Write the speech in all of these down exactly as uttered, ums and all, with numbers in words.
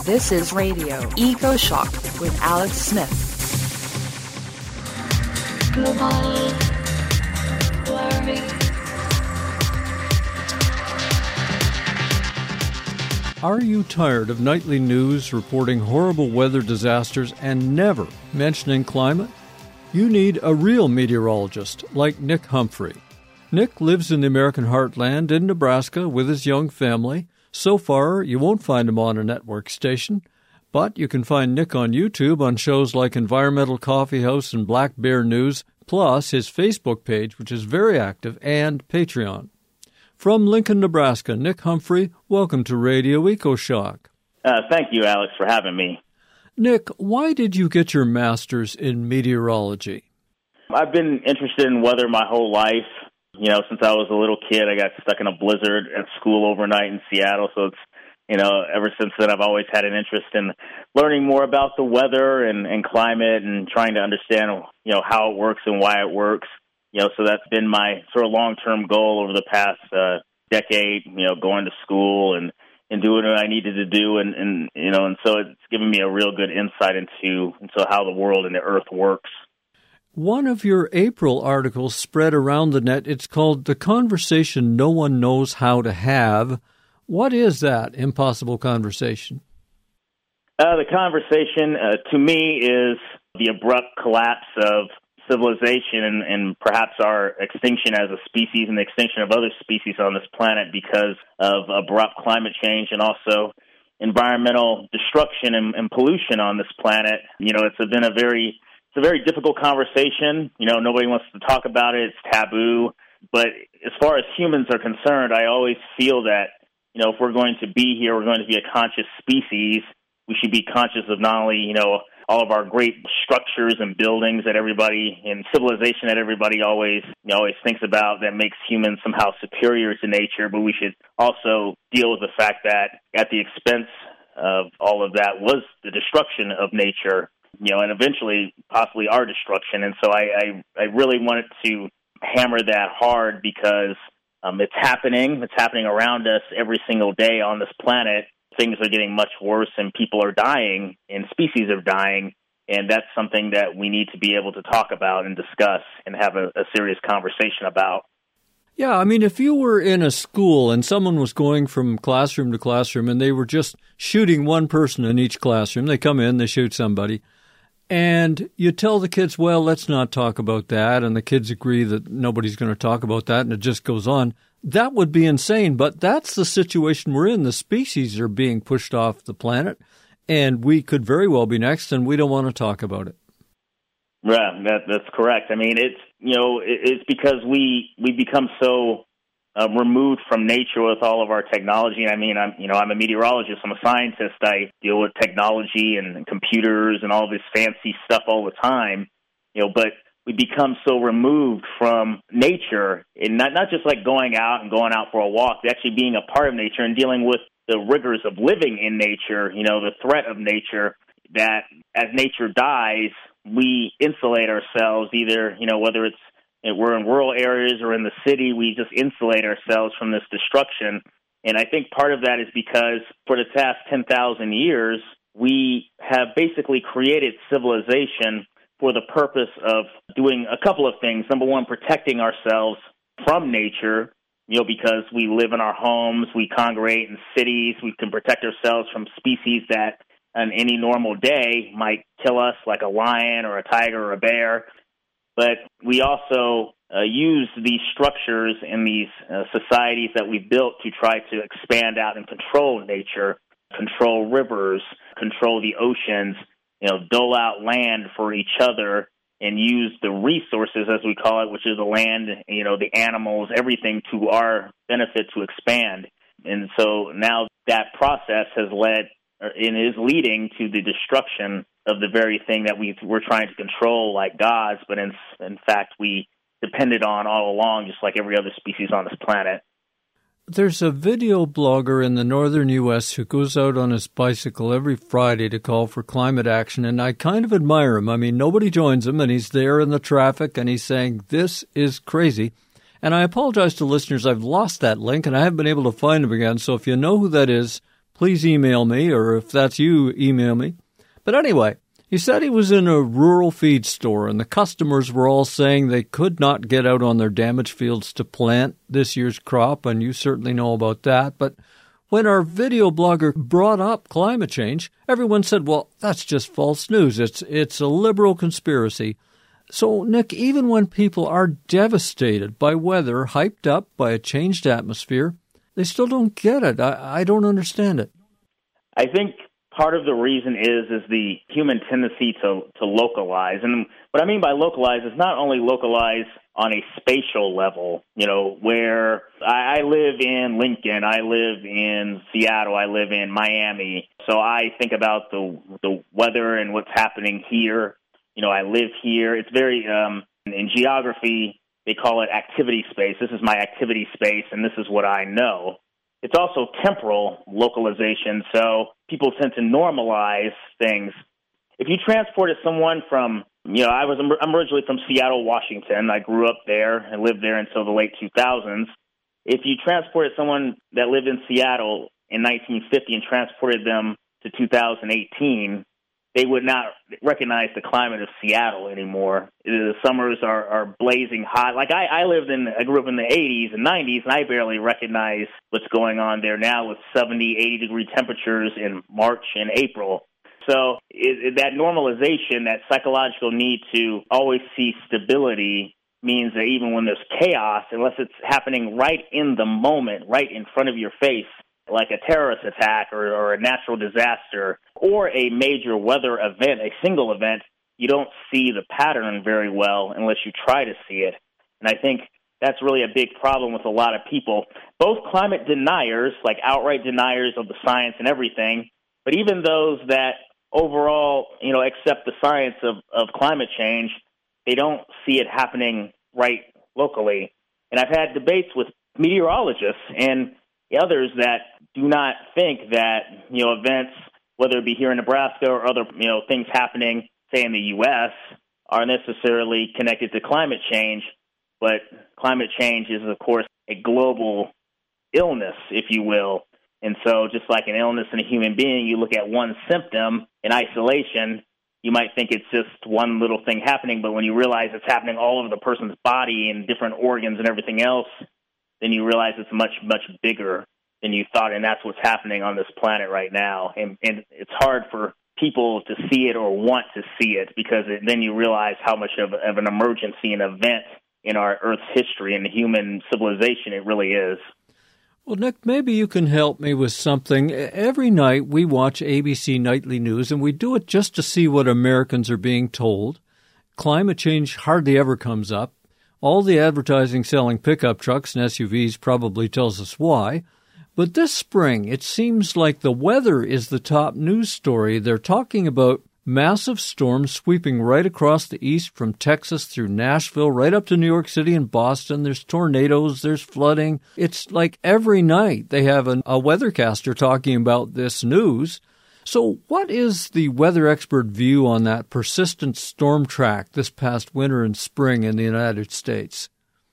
This is Radio Eco Shock with Alex Smith. Global warming. Are you tired of nightly news reporting horrible weather disasters and never mentioning climate? You need a real meteorologist like Nick Humphrey. Nick lives in the American heartland in Nebraska with his young family. So far, you won't find him on a network station, but you can find Nick on YouTube on shows like Environmental Coffee House and Black Bear News, plus his Facebook page, which is very active, and Patreon. From Lincoln, Nebraska, Nick Humphrey, welcome to Radio Eco Shock. Uh, thank you, Alex, for having me. Nick, why did you get your master's in meteorology? I've been interested in weather my whole life. You know, since I was a little kid, I got stuck in a blizzard at school overnight in Seattle. So it's, you know, ever since then, I've always had an interest in learning more about the weather and, and climate and trying to understand, you know, how it works and why it works. You know, so that's been my sort of long-term goal over the past uh, decade, you know, going to school and, and doing what I needed to do. And, and, you know, and so it's given me a real good insight into, into how the world and the earth works. One of your April articles spread around the net. It's called The Conversation No One Knows How to Have. What is that impossible conversation? Uh, the conversation, uh, to me, is the abrupt collapse of civilization and, and perhaps our extinction as a species and the extinction of other species on this planet because of abrupt climate change and also environmental destruction and, and pollution on this planet. You know, it's been a very It's a very difficult conversation. You know, nobody wants to talk about it. It's taboo. But as far as humans are concerned, I always feel that, you know, if we're going to be here, we're going to be a conscious species, we should be conscious of not only, you know, all of our great structures and buildings that everybody and civilization that everybody always, you know, always thinks about that makes humans somehow superior to nature, but we should also deal with the fact that at the expense of all of that was the destruction of nature. You know, and eventually possibly our destruction. And so I, I, I really wanted to hammer that hard because um, it's happening. It's happening around us every single day on this planet. Things are getting much worse and people are dying and species are dying. And that's something that we need to be able to talk about and discuss and have a, a serious conversation about. Yeah, I mean, if you were in a school and someone was going from classroom to classroom and they were just shooting one person in each classroom, they come in, they shoot somebody. And you tell the kids, well, let's not talk about that, and the kids agree that nobody's going to talk about that, and it just goes on. That would be insane, but that's the situation we're in. The species are being pushed off the planet, and we could very well be next, and we don't want to talk about it. Yeah, that, that's correct. I mean, it's, you know, it's because we we become so Uh, removed from nature with all of our technology. I mean, I'm, you know, I'm a meteorologist. I'm a scientist. I deal with technology and computers and all this fancy stuff all the time. You know, but we become so removed from nature, and not not just like going out and going out for a walk, but actually being a part of nature and dealing with the rigors of living in nature. You know, the threat of nature. That as nature dies, we insulate ourselves. Either, you know, whether it's we're in rural areas or in the city, we just insulate ourselves from this destruction. And I think part of that is because for the past ten thousand years, we have basically created civilization for the purpose of doing a couple of things. Number one, protecting ourselves from nature, you know, because we live in our homes, we congregate in cities, we can protect ourselves from species that on any normal day might kill us, like a lion or a tiger or a bear. But we also uh, use these structures and these uh, societies that we've built to try to expand out and control nature, control rivers, control the oceans, you know, dole out land for each other and use the resources, as we call it, which is the land, you know, the animals, everything to our benefit to expand. And so now that process has led and is leading to the destruction of the very thing that we we're trying to control like gods, but in, in fact we depended on all along, just like every other species on this planet. There's a video blogger in the northern U S who goes out on his bicycle every Friday to call for climate action, and I kind of admire him. I mean, nobody joins him, and he's there in the traffic, and he's saying, this is crazy. And I apologize to listeners, I've lost that link, and I haven't been able to find him again, so if you know who that is, please email me, or if that's you, email me. But anyway, he said he was in a rural feed store, and the customers were all saying they could not get out on their damaged fields to plant this year's crop, and you certainly know about that. But when our video blogger brought up climate change, everyone said, well, that's just false news. It's it's a liberal conspiracy. So, Nick, even when people are devastated by weather, hyped up by a changed atmosphere, they still don't get it. I, I don't understand it. I think part of the reason is is the human tendency to, to localize. And what I mean by localize is not only localize on a spatial level, you know, where I, I live in Lincoln, I live in Seattle, I live in Miami. So I think about the the weather and what's happening here. You know, I live here. It's very, um, in geography, they call it activity space. This is my activity space, and this is what I know. It's also temporal localization, so people tend to normalize things. If you transported someone from, you know, I was I'm originally from Seattle, Washington. I grew up there and lived there until the late two thousands. If you transported someone that lived in Seattle in nineteen fifty and transported them to two thousand eighteen, they would not recognize the climate of Seattle anymore. The summers are, are blazing hot. Like I, I lived in, I grew up in the eighties and nineties, and I barely recognize what's going on there now with seventy, eighty degree temperatures in March and April. So it, it, that normalization, that psychological need to always see stability means that even when there's chaos, unless it's happening right in the moment, right in front of your face, like a terrorist attack or, or a natural disaster or a major weather event, a single event, you don't see the pattern very well unless you try to see it. And I think that's really a big problem with a lot of people, both climate deniers, like outright deniers of the science and everything, but even those that overall, you know, accept the science of, of climate change, they don't see it happening right locally. And I've had debates with meteorologists and others that do not think that, you know, events, whether it be here in Nebraska or other, you know, things happening, say in the U S, are necessarily connected to climate change. But climate change is, of course, a global illness, if you will. And so just like an illness in a human being, you look at one symptom in isolation, you might think it's just one little thing happening. But when you realize it's happening all over the person's body and different organs and everything else, then you realize it's much, much bigger than you thought, and that's what's happening on this planet right now. And, and it's hard for people to see it or want to see it because it, then you realize how much of, of an emergency and event in our Earth's history and human civilization it really is. Well, Nick, maybe you can help me with something. Every night we watch A B C Nightly News, and we do it just to see what Americans are being told. Climate change hardly ever comes up. All the advertising selling pickup trucks and S U Vs probably tells us why. But this spring, it seems like the weather is the top news story. They're talking about massive storms sweeping right across the east from Texas through Nashville, right up to New York City and Boston. There's tornadoes, there's flooding. It's like every night they have an, a weathercaster talking about this news. So what is the weather expert view on that persistent storm track this past winter and spring in the United States?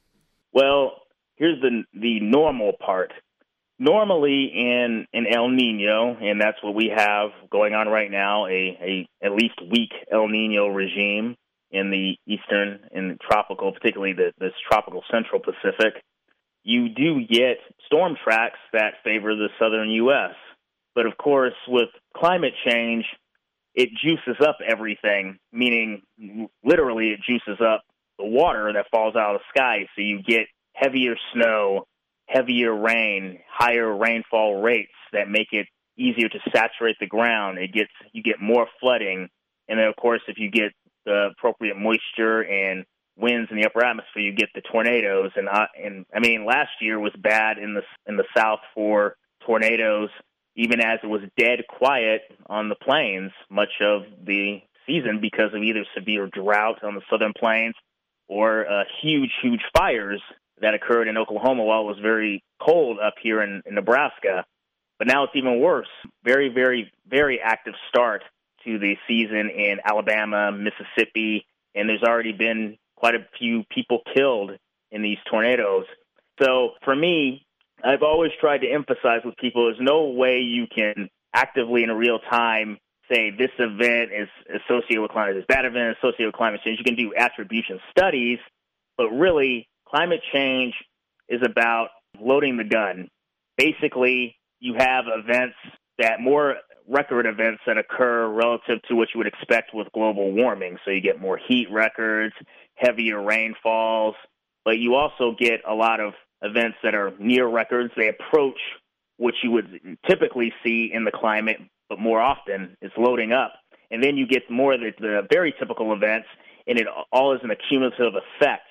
Well, here's the the normal part. Normally in an El Nino, and that's what we have going on right now, a, a at least weak El Nino regime in the eastern and tropical, particularly the, this tropical central Pacific, you do get storm tracks that favor the southern U S. But of course, with climate change, it juices up everything, meaning literally it juices up the water that falls out of the sky. So you get heavier snow, heavier rain, higher rainfall rates that make it easier to saturate the ground. It gets you get more flooding, and then of course, if you get the appropriate moisture and winds in the upper atmosphere, you get the tornadoes. And I, and I mean, last year was bad in the in the South for tornadoes, even as it was dead quiet on the plains much of the season because of either severe drought on the southern plains or uh, huge, huge fires that occurred in Oklahoma while it was very cold up here in, in Nebraska. But now it's even worse. Very, very, very active start to the season in Alabama, Mississippi, and there's already been quite a few people killed in these tornadoes. So for me, I've always tried to emphasize with people, there's no way you can actively in real time say this event is associated with climate, this that event is associated with climate change. You can do attribution studies, but really climate change is about loading the gun. Basically, you have events that more record events that occur relative to what you would expect with global warming. So you get more heat records, heavier rainfalls, but you also get a lot of events that are near records. They approach what you would typically see in the climate, but more often it's loading up. And then you get more of the, the very typical events, and it all is an accumulative effect.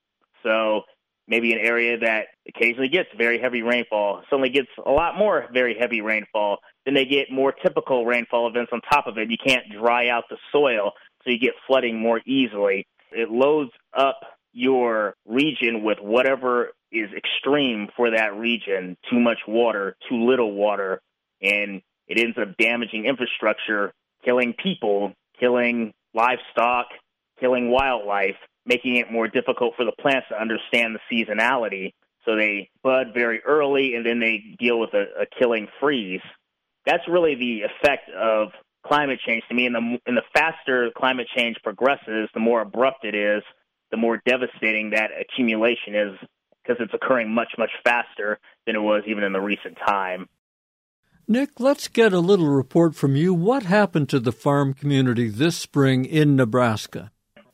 So maybe an area that occasionally gets very heavy rainfall suddenly gets a lot more very heavy rainfall. Then they get more typical rainfall events on top of it. You can't dry out the soil, so you get flooding more easily. It loads up your region with whatever is extreme for that region, too much water, too little water, and it ends up damaging infrastructure, killing people, killing livestock, killing wildlife, making it more difficult for the plants to understand the seasonality. So they bud very early, and then they deal with a, a killing freeze. That's really the effect of climate change to me. And the, and the faster climate change progresses, the more abrupt it is, the more devastating that accumulation is, because it's occurring much, much faster than it was even in the recent time. Nick, let's get a little report from you. What happened to the farm community this spring in Nebraska?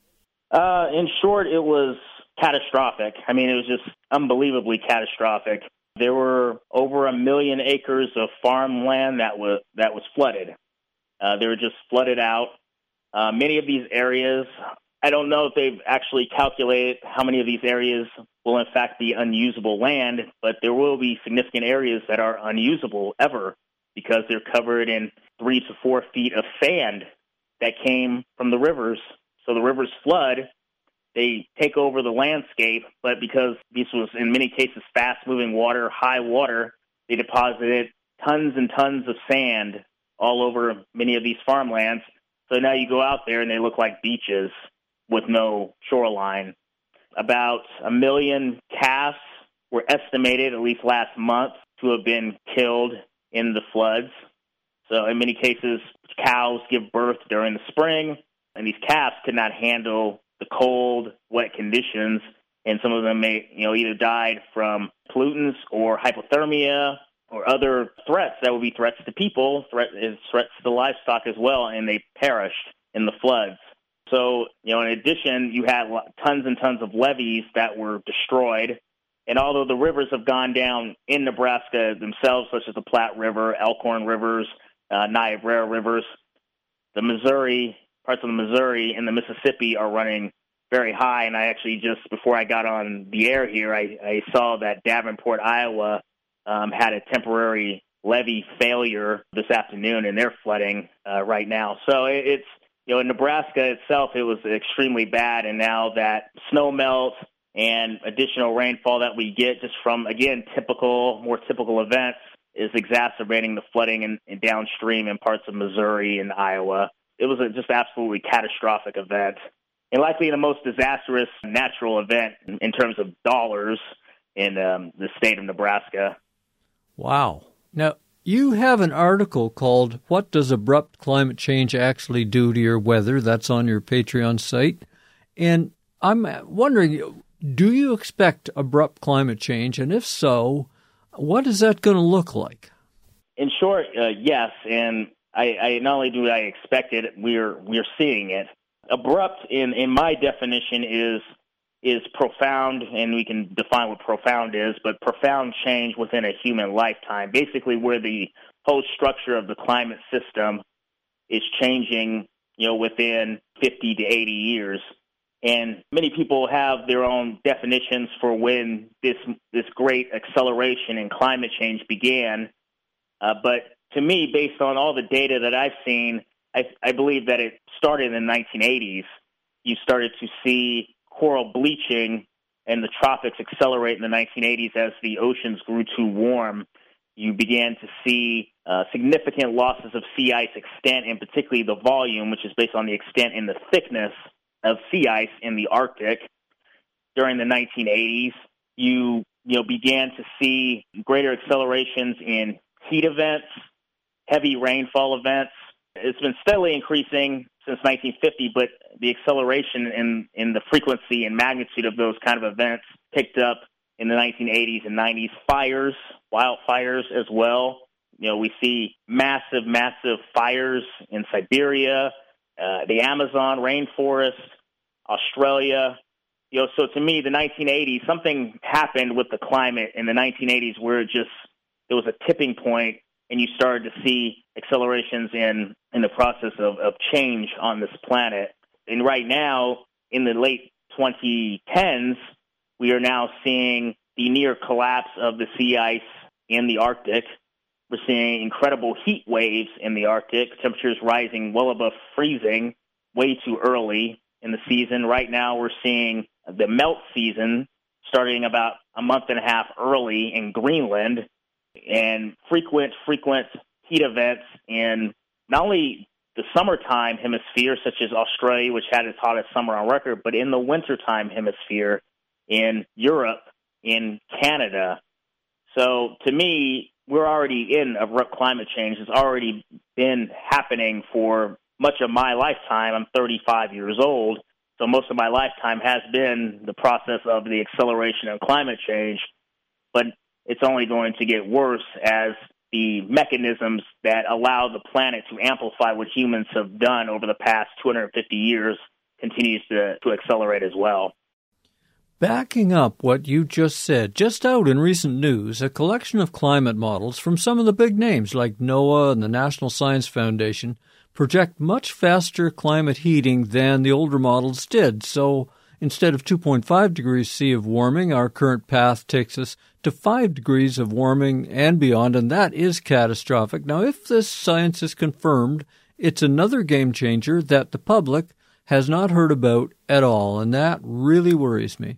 Uh, in short, it was catastrophic. I mean, it was just unbelievably catastrophic. There were over a million acres of farmland that was that was flooded. Uh, they were just flooded out. Uh, many of these areas, I don't know if they've actually calculated how many of these areas will in fact be unusable land, but there will be significant areas that are unusable ever because they're covered in three to four feet of sand that came from the rivers. So the rivers flood, they take over the landscape, but because this was in many cases fast-moving water, high water, they deposited tons and tons of sand all over many of these farmlands. So now you go out there and they look like beaches with no shoreline. About a million calves were estimated, at least last month, to have been killed in the floods. So in many cases, cows give birth during the spring, and these calves could not handle the cold, wet conditions, and some of them may, you know, either died from pollutants or hypothermia or other threats that would be threats to people, threat, threats to the livestock as well, and they perished in the floods. So, you know, in addition, you had tons and tons of levees that were destroyed. And although the rivers have gone down in Nebraska themselves, such as the Platte River, Elkhorn Rivers, uh, Niobrara Rivers, the Missouri, parts of the Missouri and the Mississippi are running very high. And I actually just, before I got on the air here, I, I saw that Davenport, Iowa um, had a temporary levee failure this afternoon, and they're flooding uh, right now. So it, it's, you know, in Nebraska itself, it was extremely bad, and now that snow melt and additional rainfall that we get just from, again, typical, more typical events is exacerbating the flooding in, in downstream in parts of Missouri and Iowa. It was a just absolutely catastrophic event, and likely the most disastrous natural event in, in terms of dollars in um, the state of Nebraska. Wow. Now, you have an article called What Does Abrupt Climate Change Actually Do to Your Weather? That's on your Patreon site. And I'm wondering, do you expect abrupt climate change? And if so, what is that going to look like? In short, uh, yes. And I, I not only do I expect it, we're we're seeing it. Abrupt, in, in my definition, is is profound, and we can define what profound is, but profound change within a human lifetime, basically where the whole structure of the climate system is changing, you know, within fifty to eighty years. And many people have their own definitions for when this this great acceleration in climate change began. Uh, but to me, based on all the data that I've seen, I, I believe that it started in the nineteen eighties. You started to see coral bleaching and the tropics accelerate in the nineteen eighties as the oceans grew too warm. You began to see uh, significant losses of sea ice extent, and particularly the volume, which is based on the extent and the thickness of sea ice in the Arctic. During the nineteen eighties, you you know, began to see greater accelerations in heat events, heavy rainfall events. It's been steadily increasing since nineteen fifty, but the acceleration in, in the frequency and magnitude of those kind of events picked up in the nineteen eighties and nineties. Fires, wildfires as well. You know, we see massive, massive fires in Siberia, uh, the Amazon rainforest, Australia. You know, so to me, the nineteen eighties, something happened with the climate in the nineteen eighties where it just, there was a tipping point, and you started to see accelerations in, in the process of, of change on this planet. And right now, in the late twenty tens, we are now seeing the near collapse of the sea ice in the Arctic. We're seeing incredible heat waves in the Arctic, temperatures rising well above freezing way too early in the season. Right now, we're seeing the melt season starting about a month and a half early in Greenland, and frequent, frequent heat events in not only the summertime hemisphere, such as Australia, which had its hottest summer on record, but in the wintertime hemisphere in Europe, in Canada. So to me, we're already in abrupt climate change. It's already been happening for much of my lifetime. I'm thirty-five years old, so most of my lifetime has been the process of the acceleration of climate change, but it's only going to get worse as the mechanisms that allow the planet to amplify what humans have done over the past two hundred fifty years continues to, to accelerate as well. Backing up what you just said, just out in recent news, a collection of climate models from some of the big names like NOAA and the National Science Foundation project much faster climate heating than the older models did. So instead of two point five degrees C of warming, our current path takes us to five degrees of warming and beyond, and that is catastrophic. Now, if this science is confirmed, it's another game changer that the public has not heard about at all, and that really worries me.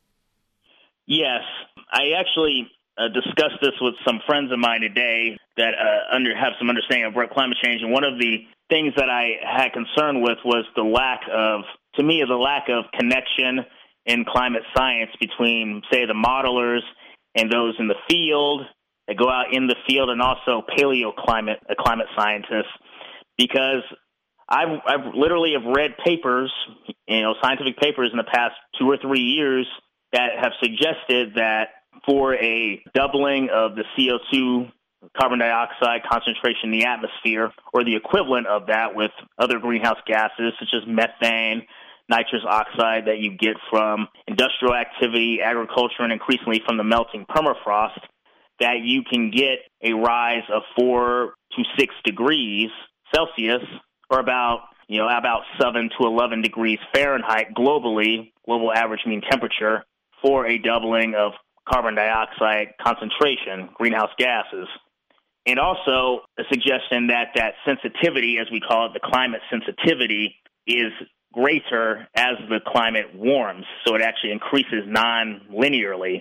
Yes, I actually uh, discussed this with some friends of mine today that uh, under have some understanding of climate change, and one of the things that I had concern with was the lack of, to me, the lack of connection in climate science between, say, the modelers and those in the field that go out in the field, and also paleoclimate uh, climate scientists, because I've, I've literally have read papers, you know, scientific papers in the past two or three years that have suggested that for a doubling of the C O two, carbon dioxide concentration in the atmosphere, or the equivalent of that with other greenhouse gases such as methane, nitrous oxide that you get from industrial activity, agriculture, and increasingly from the melting permafrost, that you can get a rise of four to six degrees Celsius, or about, you know, about seven to eleven degrees Fahrenheit globally, global average mean temperature, for a doubling of carbon dioxide concentration, greenhouse gases. And also a suggestion that that sensitivity, as we call it, the climate sensitivity, is greater as the climate warms, so it actually increases non-linearly.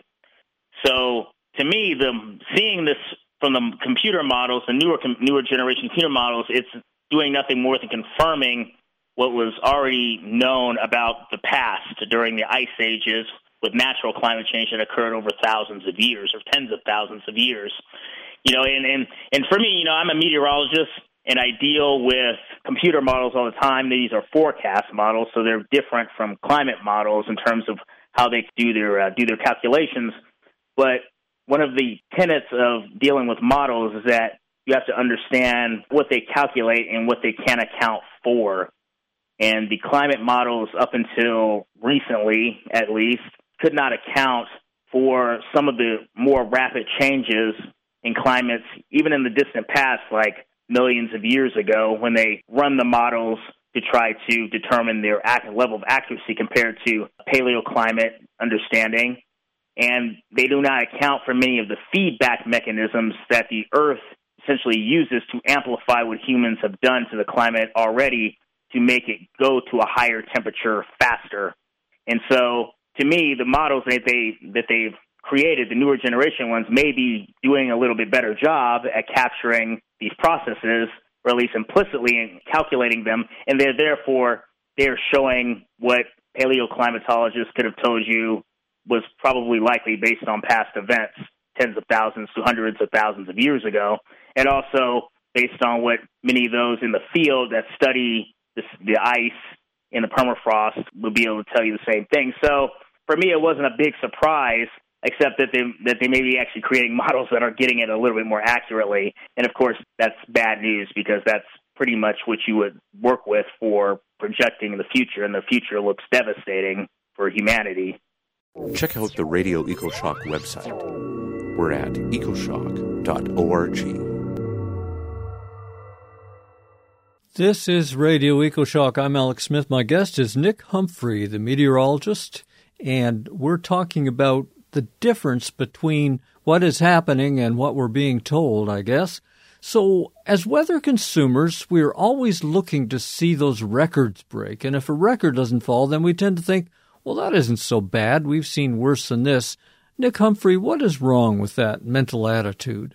So to me, the seeing this from the computer models, the newer newer generation computer models, it's doing nothing more than confirming what was already known about the past during the ice ages, with natural climate change that occurred over thousands of years or tens of thousands of years. You know, and, and, and for me, you know, I'm a meteorologist, and I deal with computer models all the time. These are forecast models, so they're different from climate models in terms of how they do their uh, do their calculations. But one of the tenets of dealing with models is that you have to understand what they calculate and what they can account for. And the climate models, up until recently at least, could not account for some of the more rapid changes in climates, even in the distant past, like millions of years ago, when they run the models to try to determine their level of accuracy compared to paleoclimate understanding. And they do not account for many of the feedback mechanisms that the Earth essentially uses to amplify what humans have done to the climate already to make it go to a higher temperature faster. And so, to me, the models that they that they've created, the newer generation ones, may be doing a little bit better job at capturing these processes, or at least implicitly in calculating them, and they're therefore they're showing what paleoclimatologists could have told you was probably likely based on past events, tens of thousands to hundreds of thousands of years ago, and also based on what many of those in the field that study this, the ice in the permafrost will be able to tell you the same thing. So for me, it wasn't a big surprise, except that they that they may be actually creating models that are getting it a little bit more accurately. And of course, that's bad news because that's pretty much what you would work with for projecting the future, and the future looks devastating for humanity. Check out the Radio EcoShock website. We're at ecoshock dot org. This is Radio EcoShock. I'm Alex Smith. My guest is Nick Humphrey, the meteorologist, and we're talking about the difference between what is happening and what we're being told, I guess. So as weather consumers, we're always looking to see those records break. And if a record doesn't fall, then we tend to think, well, that isn't so bad. We've seen worse than this. Nick Humphrey, what is wrong with that mental attitude?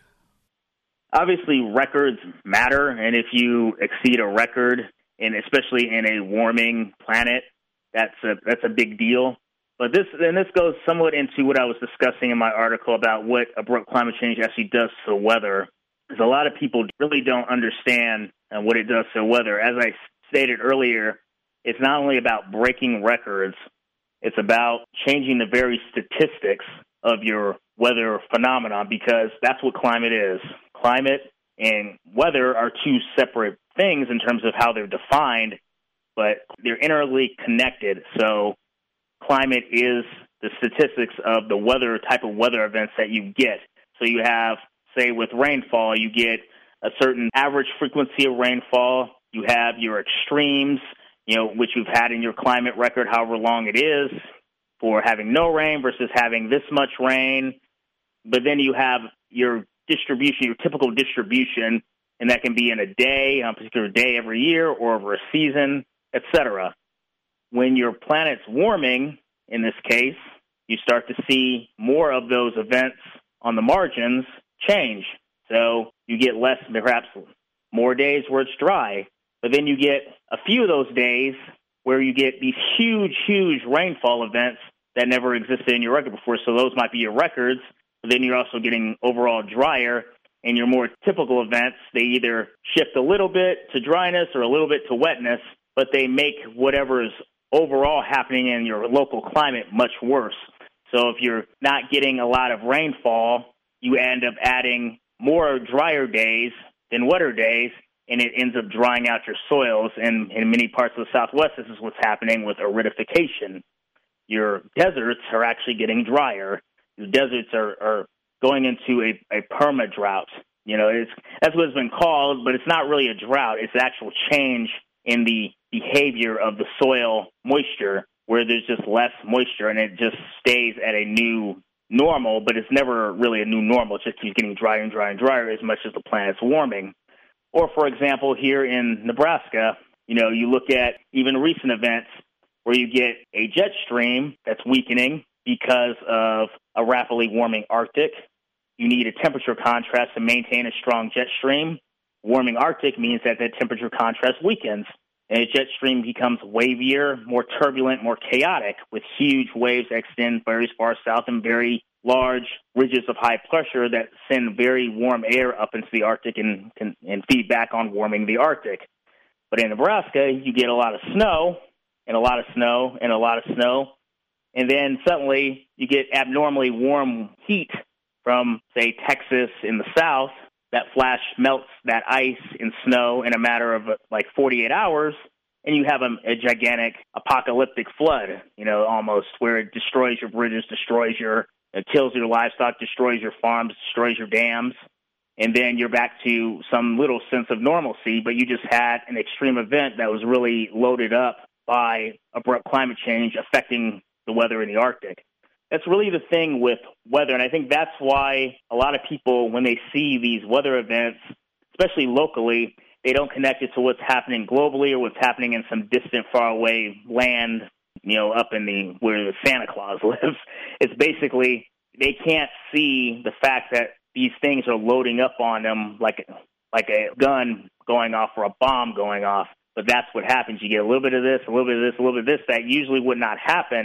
Obviously, records matter. And if you exceed a record, and especially in a warming planet, that's a, that's a big deal. But this, and this goes somewhat into what I was discussing in my article about what abrupt climate change actually does to the weather. Because a lot of people really don't understand uh, what it does to the weather. As I stated earlier, it's not only about breaking records, it's about changing the very statistics of your weather phenomenon, because that's what climate is. Climate and weather are two separate things in terms of how they're defined, but they're intricately connected. So climate is the statistics of the weather, type of weather events that you get. So you have, say, with rainfall, you get a certain average frequency of rainfall. You have your extremes, you know, which you've had in your climate record, however long it is, for having no rain versus having this much rain. But then you have your distribution, your typical distribution, and that can be in a day, on a particular day every year, or over a season, et cetera. When your planet's warming, in this case, you start to see more of those events on the margins change. So you get less, perhaps more days where it's dry, but then you get a few of those days where you get these huge, huge rainfall events that never existed in your record before. So those might be your records, but then you're also getting overall drier, and your more typical events, they either shift a little bit to dryness or a little bit to wetness, but they make whatever is overall happening in your local climate much worse. So if you're not getting a lot of rainfall, you end up adding more drier days than wetter days, and it ends up drying out your soils. And in many parts of the Southwest, this is what's happening with aridification. Your deserts are actually getting drier. The deserts are, are going into a, a perma-drought. You know, it's, that's what it's been called, but it's not really a drought. It's an actual change in the behavior of the soil moisture, where there's just less moisture, and it just stays at a new normal, but it's never really a new normal. It just keeps getting drier and drier and drier as much as the planet's warming. Or, for example, here in Nebraska, you know, you look at even recent events where you get a jet stream that's weakening because of a rapidly warming Arctic. You need a temperature contrast to maintain a strong jet stream. Warming Arctic means that that temperature contrast weakens, and a jet stream becomes wavier, more turbulent, more chaotic, with huge waves that extend very far south and very large ridges of high pressure that send very warm air up into the Arctic and, and, and feed back on warming the Arctic. But in Nebraska, you get a lot of snow, and a lot of snow, and a lot of snow, and then suddenly you get abnormally warm heat from, say, Texas in the south. That flash melts that ice and snow in a matter of like forty-eight hours, and you have a, a gigantic apocalyptic flood, you know, almost, where it destroys your bridges, destroys your, it kills your livestock, destroys your farms, destroys your dams, and then you're back to some little sense of normalcy, but you just had an extreme event that was really loaded up by abrupt climate change affecting the weather in the Arctic. That's really the thing with weather, and I think that's why a lot of people, when they see these weather events, especially locally, they don't connect it to what's happening globally or what's happening in some distant, faraway land, you know, up in the where the Santa Claus lives. It's basically they can't see the fact that these things are loading up on them like like a gun going off or a bomb going off. But that's what happens. You get a little bit of this, a little bit of this, a little bit of this. That usually would not happen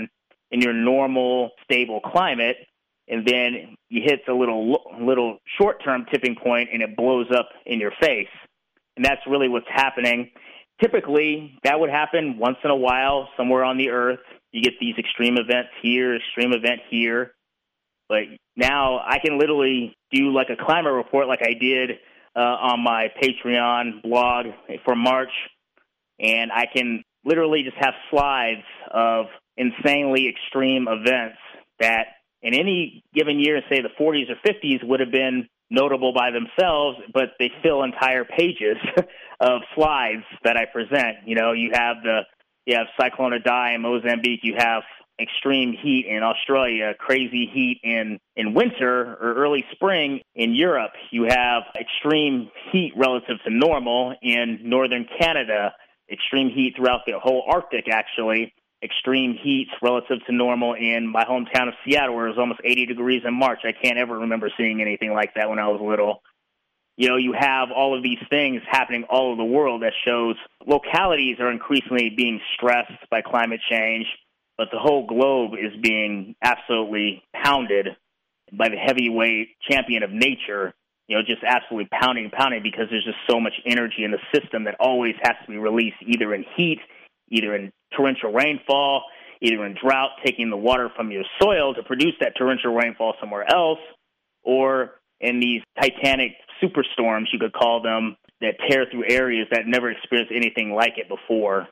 in your normal, stable climate, and then you hit the little little short-term tipping point, and it blows up in your face. And that's really what's happening. Typically, that would happen once in a while somewhere on the Earth. You get these extreme events here, extreme event here. But now I can literally do like a climate report like I did uh, on my Patreon blog for March, and I can literally just have slides of insanely extreme events that in any given year, say the forties or fifties, would have been notable by themselves, but they fill entire pages of slides that I present. You know, you have the you have Cyclone Idai in Mozambique, you have extreme heat in Australia, crazy heat in, in winter or early spring in Europe. You have extreme heat relative to normal in northern Canada, extreme heat throughout the whole Arctic, actually, extreme heat relative to normal in my hometown of Seattle, where it was almost eighty degrees in March. I can't ever remember seeing anything like that when I was little. You know, you have all of these things happening all over the world that shows localities are increasingly being stressed by climate change, but the whole globe is being absolutely pounded by the heavyweight champion of nature, you know, just absolutely pounding, pounding, because there's just so much energy in the system that always has to be released, either in heat, either in torrential rainfall, either in drought, taking the water from your soil to produce that torrential rainfall somewhere else, or in these titanic superstorms, you could call them, that tear through areas that never experienced anything like it before.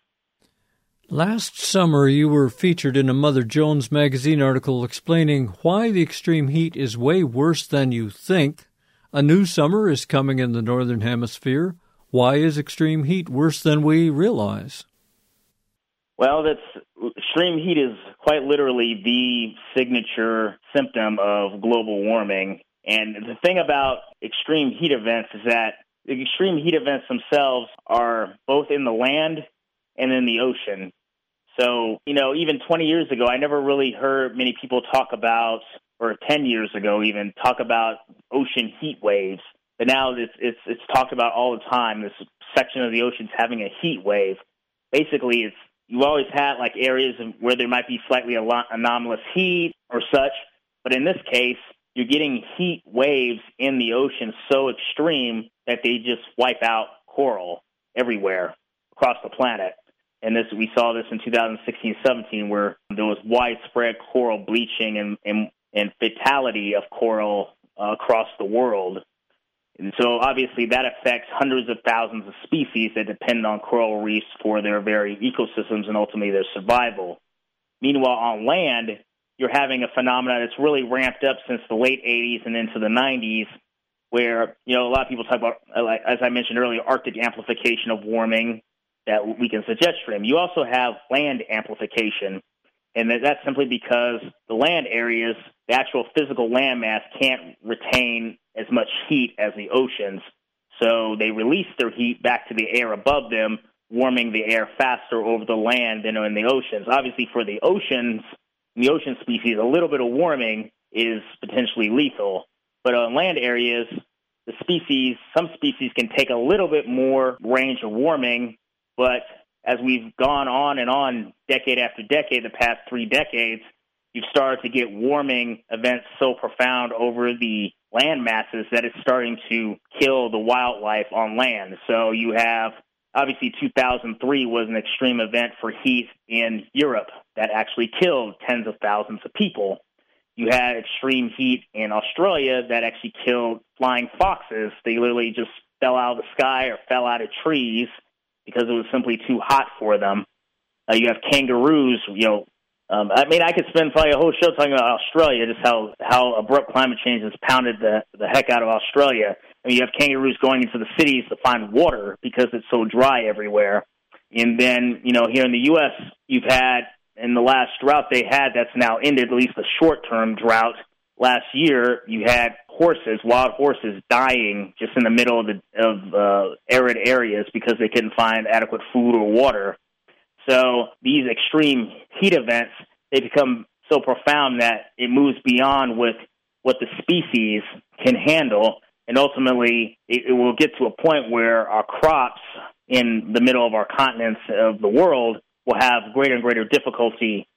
Last summer, you were featured in a Mother Jones magazine article explaining why the extreme heat is way worse than you think. A new summer is coming in the Northern Hemisphere. Why is extreme heat worse than we realize? Well, that's extreme heat is quite literally the signature symptom of global warming. And the thing about extreme heat events is that the extreme heat events themselves are both in the land and in the ocean. So, you know, even twenty years ago, I never really heard many people talk about, or ten years ago even, talk about ocean heat waves. But now it's, it's, it's talked about all the time, this section of the ocean's having a heat wave. Basically, it's you always had like areas where there might be slightly anomalous heat or such, but in this case, you're getting heat waves in the ocean so extreme that they just wipe out coral everywhere across the planet. And this we saw this in two thousand sixteen seventeen, where there was widespread coral bleaching and, and, and fatality of coral uh, across the world. And so obviously that affects hundreds of thousands of species that depend on coral reefs for their very ecosystems and ultimately their survival. Meanwhile, on land, you're having a phenomenon that's really ramped up since the late eighties and into the nineties, where, you know, a lot of people talk about, as I mentioned earlier, Arctic amplification of warming that weakens the jet stream. You also have land amplification, and that's simply because the land areas, the actual physical landmass, can't retain as much heat as the oceans, so they release their heat back to the air above them, warming the air faster over the land than in the oceans. Obviously, for the oceans, the ocean species, a little bit of warming is potentially lethal. But on land areas, the species, some species can take a little bit more range of warming, but as we've gone on and on decade after decade, the past three decades, you've started to get warming events so profound over the land masses that it's starting to kill the wildlife on land. So you have, obviously, two thousand three was an extreme event for heat in Europe that actually killed tens of thousands of people. You had extreme heat in Australia that actually killed flying foxes. They literally just fell out of the sky or fell out of trees because it was simply too hot for them. Uh, you have kangaroos, you know, um, I mean, I could spend probably a whole show talking about Australia, just how, how abrupt climate change has pounded the, the heck out of Australia. I mean, you have kangaroos going into the cities to find water because it's so dry everywhere. And then, you know, here in the U S, you've had, in the last drought they had that's now ended, at least the short-term drought, last year, you had horses, wild horses, dying just in the middle of, the, of uh, arid areas because they couldn't find adequate food or water. So these extreme heat events, they become so profound that it moves beyond with what the species can handle, and ultimately it, it will get to a point where our crops in the middle of our continents of the world will have greater and greater difficulty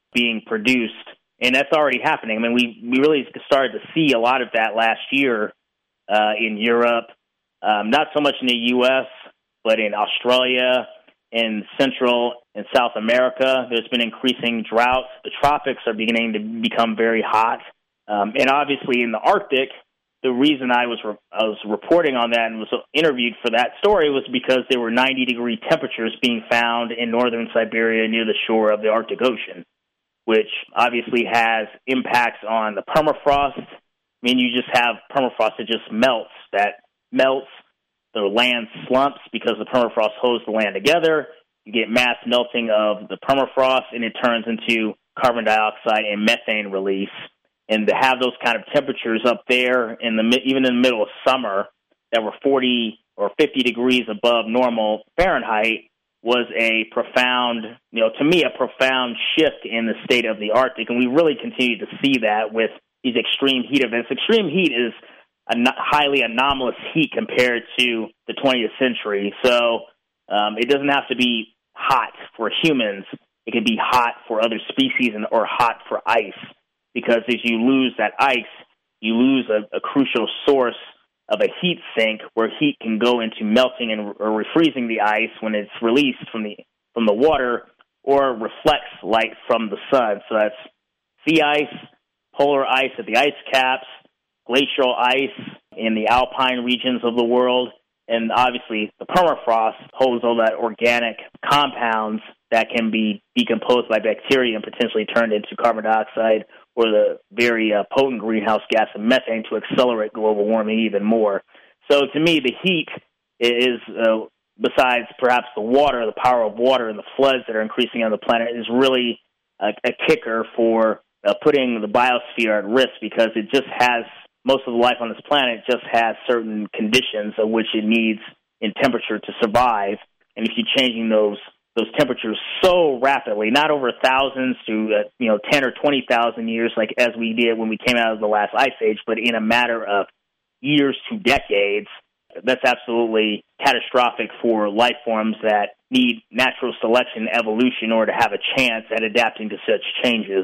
being produced, and that's already happening. I mean, we, we really started to see a lot of that last year uh, in Europe, um, not so much in the U S, but in Australia, in Central and South America. There's been increasing droughts. The tropics are beginning to become very hot. Um, and obviously in the Arctic, the reason I was re- I was reporting on that and was interviewed for that story was because there were ninety-degree temperatures being found in northern Siberia near the shore of the Arctic Ocean, which obviously has impacts on the permafrost. I mean, you just have permafrost that just melts. That melts, the land slumps because the permafrost holds the land together. You get mass melting of the permafrost, and it turns into carbon dioxide and methane release. And to have those kind of temperatures up there, in the even in the middle of summer, that were forty or fifty degrees above normal Fahrenheit, was a profound, you know, to me, a profound shift in the state of the Arctic. And we really continue to see that with these extreme heat events. Extreme heat is a highly anomalous heat compared to the twentieth century. So um, it doesn't have to be hot for humans. It can be hot for other species and or hot for ice. Because as you lose that ice, you lose a, a crucial source of a heat sink where heat can go into melting and or refreezing the ice when it's released from the from the water, or reflects light from the sun. So that's sea ice, polar ice at the ice caps, glacial ice in the alpine regions of the world, and obviously the permafrost holds all that organic compounds that can be decomposed by bacteria and potentially turned into carbon dioxide or the very uh, potent greenhouse gas of methane to accelerate global warming even more. So to me, the heat is, uh, besides perhaps the water, the power of water and the floods that are increasing on the planet, is really a, a kicker for uh, putting the biosphere at risk, because it just has, most of the life on this planet just has certain conditions of which it needs in temperature to survive. And if you're changing those those temperatures so rapidly, not over thousands to, uh, you know, ten or twenty thousand years like as we did when we came out of the last ice age, but in a matter of years to decades, that's absolutely catastrophic for life forms that need natural selection, evolution, in order to have a chance at adapting to such changes.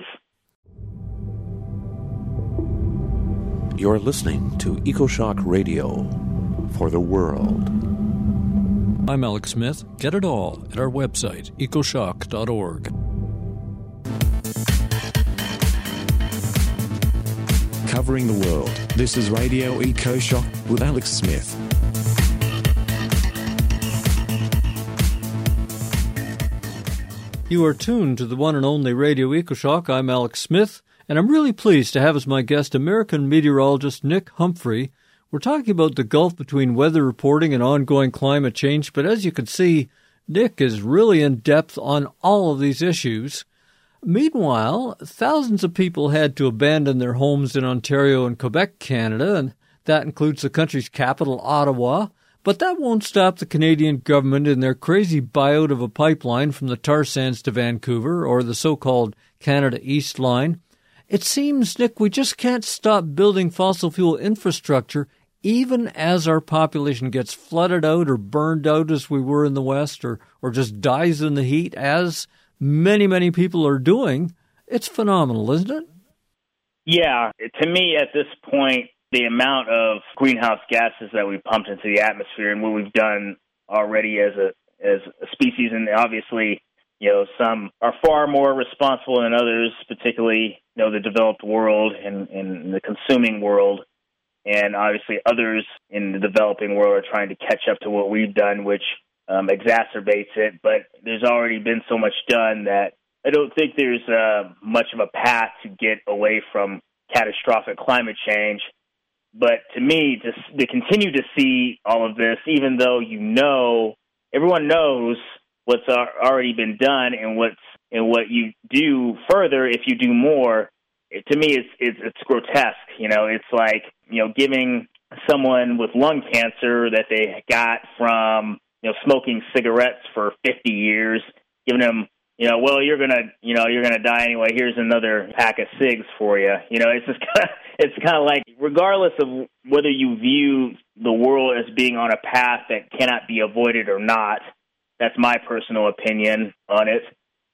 You're listening to EcoShock Radio for the world. I'm Alex Smith. Get it all at our website, ecoshock dot org. Covering the world, this is Radio EcoShock with Alex Smith. You are tuned to the one and only Radio EcoShock. I'm Alex Smith, and I'm really pleased to have as my guest American meteorologist Nick Humphrey. We're talking about the gulf between weather reporting and ongoing climate change, but as you can see, Nick is really in depth on all of these issues. Meanwhile, thousands of people had to abandon their homes in Ontario and Quebec, Canada, and that includes the country's capital, Ottawa. But that won't stop the Canadian government in their crazy buyout of a pipeline from the tar sands to Vancouver, or the so-called Canada East Line. It seems, Nick, we just can't stop building fossil fuel infrastructure even as our population gets flooded out or burned out as we were in the West, or, or just dies in the heat, as many, many people are doing. It's phenomenal, isn't it? Yeah. To me, at this point, the amount of greenhouse gases that we pumped into the atmosphere and what we've done already as a as a species, and obviously, you know, some are far more responsible than others, particularly, you know, the developed world and, and the consuming world. And obviously others in the developing world are trying to catch up to what we've done, which um, exacerbates it. But there's already been so much done that I don't think there's uh, much of a path to get away from catastrophic climate change. But to me, to, to continue to see all of this, even though you know, everyone knows what's already been done and what's and what you do further if you do more, it, to me, it's, it's it's grotesque. You know, it's like, you know, giving someone with lung cancer that they got from, you know, smoking cigarettes for fifty years, giving them, you know, well, you're gonna, you know, you're gonna die anyway. Here's another pack of cigs for you. You know, it's just kind of, it's kind of like, regardless of whether you view the world as being on a path that cannot be avoided or not, that's my personal opinion on it.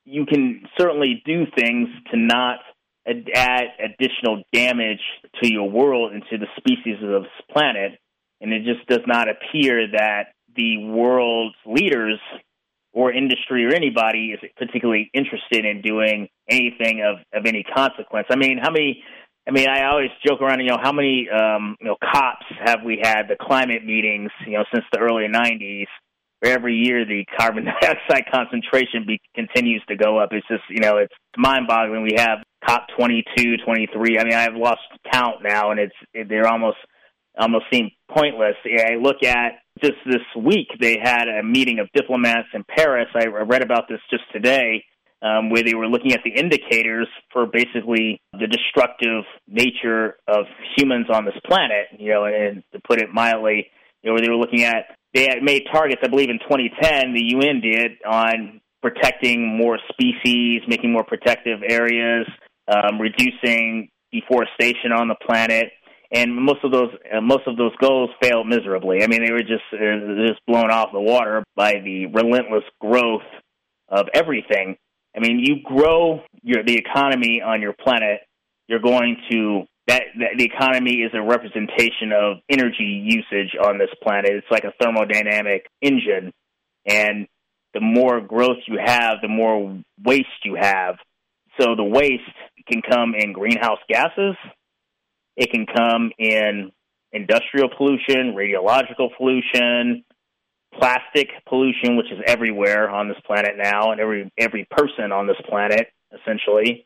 you can certainly do things to not add additional damage to your world and to the species of this planet. And it just does not appear that the world's leaders or industry or anybody is particularly interested in doing anything of, of any consequence. I mean, how many, I mean, I always joke around, you know, how many, um, you know, COPs have we had, the climate meetings, you know, since the early nineties, where every year the carbon dioxide concentration be, continues to go up. It's just, you know, it's mind-boggling. We have COP twenty-two, twenty-three. I mean, I've lost count now, and it's, they're almost, almost seem pointless. I look at just this week, they had a meeting of diplomats in Paris. I read about this just today, um, where they were looking at the indicators for basically the destructive nature of humans on this planet, you know, and to put it mildly, you know, where they were looking at, they had made targets, I believe in twenty ten, the U N did, on protecting more species, making more protective areas, um, reducing deforestation on the planet. And most of those uh, most of those goals failed miserably. I mean, they were just uh, just blown off the water by the relentless growth of everything. I mean, you grow your the economy on your planet, you're going to that, that the economy is a representation of energy usage on this planet. It's like a thermodynamic engine, and the more growth you have, the more waste you have. So the waste can come in greenhouse gases. It can come in industrial pollution, radiological pollution, plastic pollution, which is everywhere on this planet now, and every every person on this planet, essentially.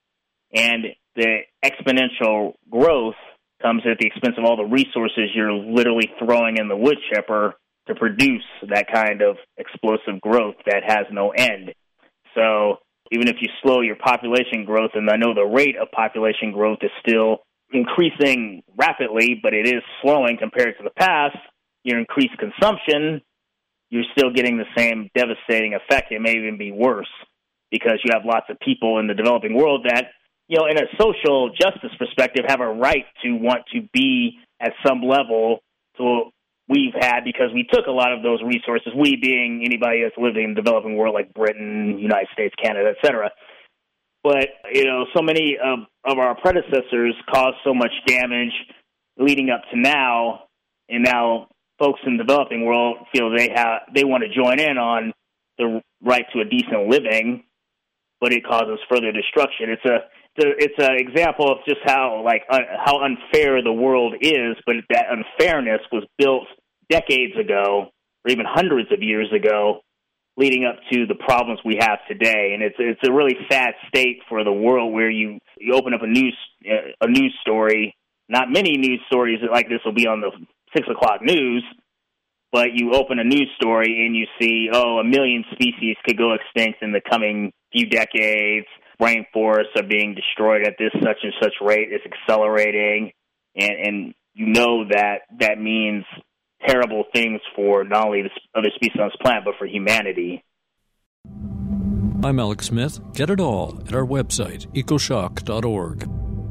And the exponential growth comes at the expense of all the resources you're literally throwing in the wood chipper to produce that kind of explosive growth that has no end. So even if you slow your population growth, and I know the rate of population growth is still increasing rapidly, but it is slowing compared to the past, your increased consumption, you're still getting the same devastating effect. It may even be worse because you have lots of people in the developing world that, you know, in a social justice perspective, have a right to want to be at some level to we've had because we took a lot of those resources, we being anybody that's living in the developing world like Britain, United States, Canada, et cetera. But, you know, so many of, of our predecessors caused so much damage leading up to now, and now folks in the developing world feel they have they want to join in on the right to a decent living, but it causes further destruction. It's a it's an example of just how like uh, how unfair the world is, but that unfairness was built decades ago, or even hundreds of years ago, leading up to the problems we have today. And it's it's a really sad state for the world where you, you open up a news uh, a news story. Not many news stories like this will be on the six o'clock news, but you open a news story and you see, oh, a million species could go extinct in the coming few decades. Rainforests are being destroyed at this such and such rate. It's accelerating, and, and you know that that means terrible things for not only the other species on this planet, but for humanity. I'm Alex Smith. Get it all at our website, ecoshock dot org.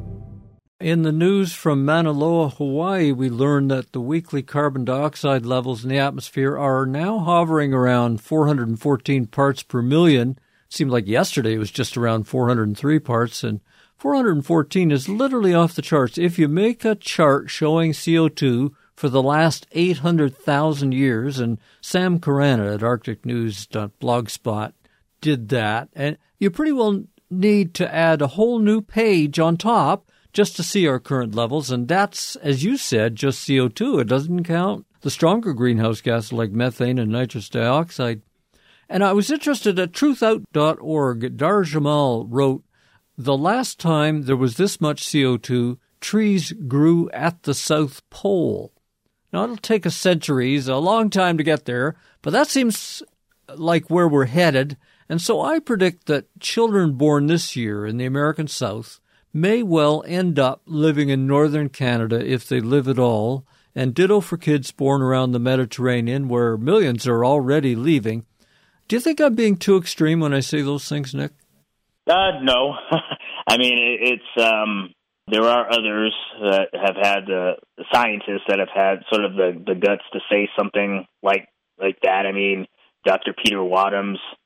In the news from Mauna Loa, Hawaii, we learned that the weekly carbon dioxide levels in the atmosphere are now hovering around four hundred fourteen parts per million. It seemed like yesterday it was just around four hundred three parts, and four hundred fourteen is literally off the charts. If you make a chart showing C O two for the last eight hundred thousand years, and Sam Carana at arctic news dot blogspot did that, and you pretty well need to add a whole new page on top just to see our current levels, and that's, as you said, just C O two. It doesn't count the stronger greenhouse gases like methane and nitrous dioxide. And I was interested at truth out dot org. Dar Jamal wrote, the last time there was this much C O two, trees grew at the South Pole. Now, it'll take us centuries, a long time to get there, but that seems like where we're headed. And so I predict that children born this year in the American South may well end up living in northern Canada if they live at all, and ditto for kids born around the Mediterranean, where millions are already leaving. Do you think I'm being too extreme when I say those things, Nick? Uh, no. I mean, it, it's um, there are others that have had uh, scientists that have had sort of the, the guts to say something like like that. I mean, Doctor Peter Wadhams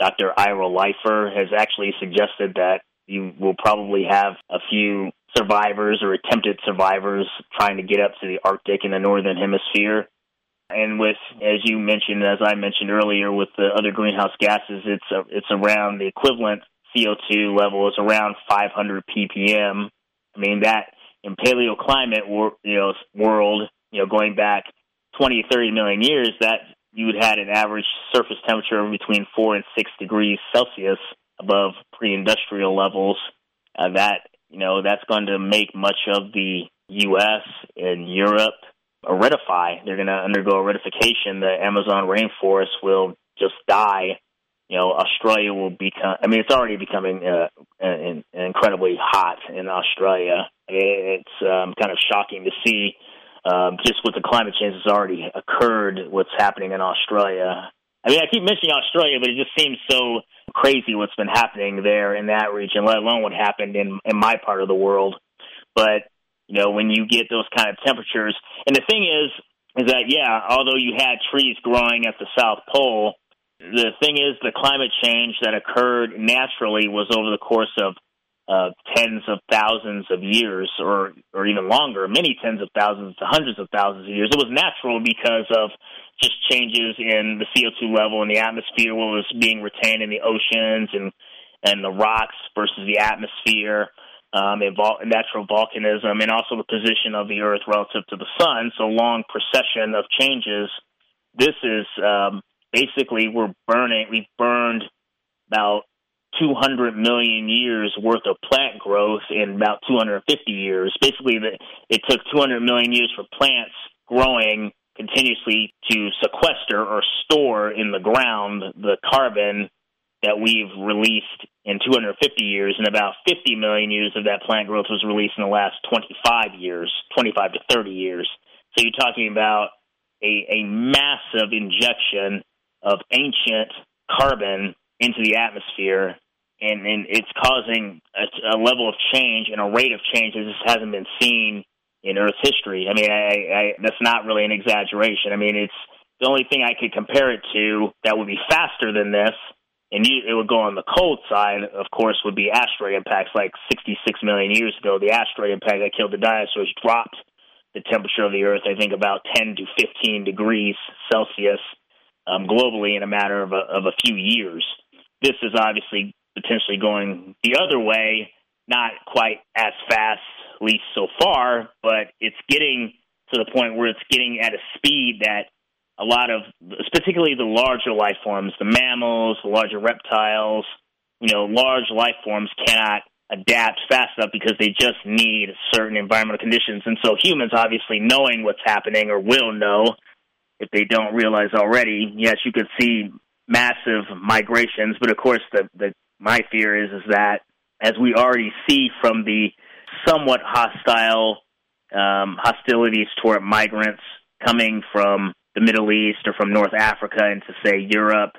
Doctor Ira Leifer has actually suggested that you will probably have a few survivors or attempted survivors trying to get up to the Arctic in the northern hemisphere. And with, as you mentioned, as I mentioned earlier, with the other greenhouse gases, it's a, it's around the equivalent C O two level is around five hundred p p m. I mean, that in paleoclimate wor- you know, world, you know, going back twenty, thirty million years, that you would have an average surface temperature of between four and six degrees Celsius above pre-industrial levels. Uh, that, you know, that's going to make much of the U S and Europe aridify. They're going to undergo aridification. The Amazon rainforest will just die. You know, Australia will become, I mean, it's already becoming uh, in, incredibly hot in Australia. It's um, kind of shocking to see um, just with the climate change that's already occurred, what's happening in Australia. I mean, I keep mentioning Australia, but it just seems so crazy what's been happening there in that region, let alone what happened in, in my part of the world. But, you know, when you get those kind of temperatures, and the thing is, is that, yeah, although you had trees growing at the South Pole, the thing is the climate change that occurred naturally was over the course of uh, tens of thousands of years or, or even longer, many tens of thousands to hundreds of thousands of years. It was natural because of just changes in the C O two level in the atmosphere, what was being retained in the oceans and, and the rocks versus the atmosphere, um, and vol- natural volcanism, and also the position of the Earth relative to the sun. So long procession of changes. This is um, basically we're burning, we've burned about two hundred million years worth of plant growth in about two hundred fifty years. Basically, the, it took two hundred million years for plants growing continuously to sequester or store in the ground the carbon that we've released in two hundred fifty years, and about fifty million years of that plant growth was released in the last twenty-five years, twenty-five to thirty years. So you're talking about a, a massive injection of ancient carbon into the atmosphere, and, and it's causing a, a level of change and a rate of change that just hasn't been seen in Earth's history. I mean, I, I, that's not really an exaggeration. I mean, it's the only thing I could compare it to that would be faster than this, and you, it would go on the cold side, of course, would be asteroid impacts. Like sixty-six million years ago, the asteroid impact that killed the dinosaurs dropped the temperature of the Earth, I think, about ten to fifteen degrees Celsius um, globally in a matter of a, of a few years. This is obviously potentially going the other way, not quite as fast, at least so far, but it's getting to the point where it's getting at a speed that a lot of, particularly the larger life forms, the mammals, the larger reptiles, you know, large life forms cannot adapt fast enough because they just need certain environmental conditions. And so humans, obviously, knowing what's happening or will know, if they don't realize already, yes, you could see massive migrations. But, of course, the, the my fear is, is that, as we already see from the somewhat hostile um, hostilities toward migrants coming from the Middle East or from North Africa into, say, Europe,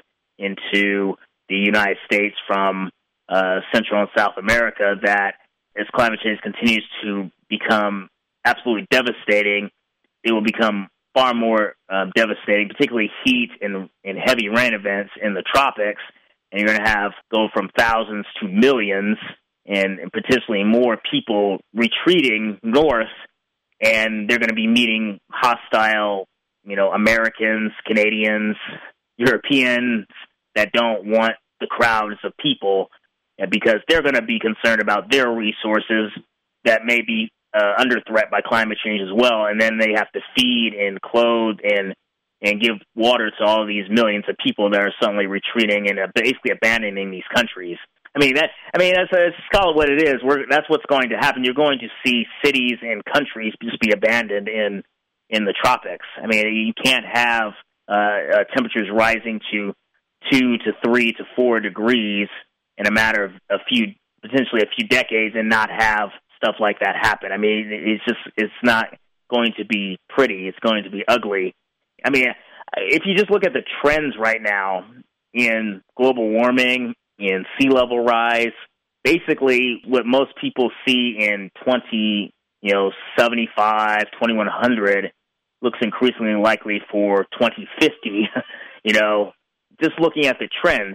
into the United States from uh, Central and South America, that as climate change continues to become absolutely devastating, it will become far more uh, devastating, particularly heat and, and heavy rain events in the tropics. And you're going to have go from thousands to millions and, and potentially more people retreating north, and they're going to be meeting hostile, you know, Americans, Canadians, Europeans that don't want the crowds of people, because they're going to be concerned about their resources that may be uh, under threat by climate change as well, and then they have to feed and clothe and and give water to all of these millions of people that are suddenly retreating and uh, basically abandoning these countries. I mean, that. I mean, that's, that's call it what it is. We're, that's what's going to happen. You're going to see cities and countries just be abandoned in in the tropics. I mean, you can't have uh, uh, temperatures rising to two to three to four degrees in a matter of a few, potentially a few decades, and not have stuff like that happen. I mean, it's just, it's not going to be pretty. It's going to be ugly. I mean, if you just look at the trends right now in global warming, in sea level rise, basically what most people see in twenty, you know, seventy-five, twenty-one hundred looks increasingly likely for twenty fifty. You know, just looking at the trends,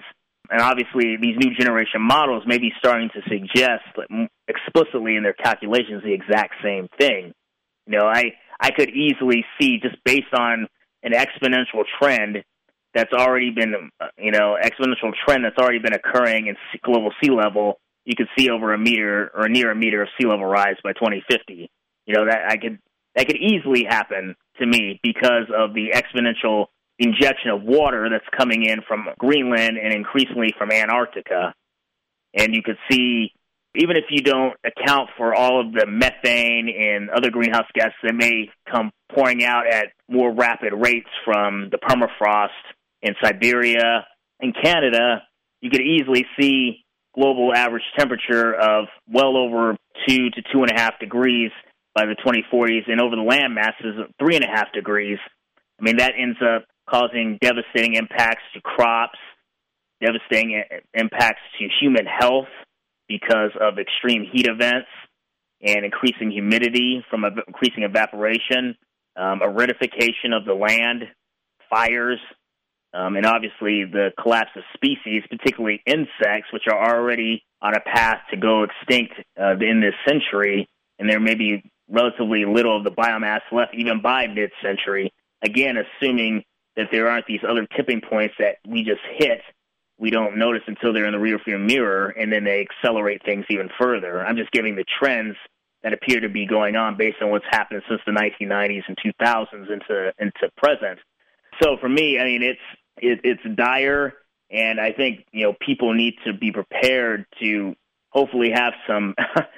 And obviously, these new generation models may be starting to suggest explicitly in their calculations the exact same thing. You know, I, I could easily see, just based on an exponential trend that's already been, you know, exponential trend that's already been occurring in global sea level, you could see over a meter or near a meter of sea level rise by twenty fifty. You know, that I could that could easily happen to me because of the exponential injection of water that's coming in from Greenland and increasingly from Antarctica. And you could see, even if you don't account for all of the methane and other greenhouse gases that may come pouring out at more rapid rates from the permafrost in Siberia and Canada, you could easily see global average temperature of well over two to two and a half degrees by the twenty forties, and over the land masses, three and a half degrees. I mean, that ends up causing devastating impacts to crops, devastating impacts to human health because of extreme heat events and increasing humidity from increasing evaporation, um, aridification of the land, fires, um, and obviously the collapse of species, particularly insects, which are already on a path to go extinct uh, in this century, and there may be relatively little of the biomass left even by mid-century, again, assuming that there aren't these other tipping points that we just hit, we don't notice until they're in the rearview mirror, and then they accelerate things even further. I'm just giving the trends that appear to be going on based on what's happened since the nineteen nineties and two thousands into into present. So for me, I mean, it's it, it's dire, and I think, you know, people need to be prepared to hopefully have some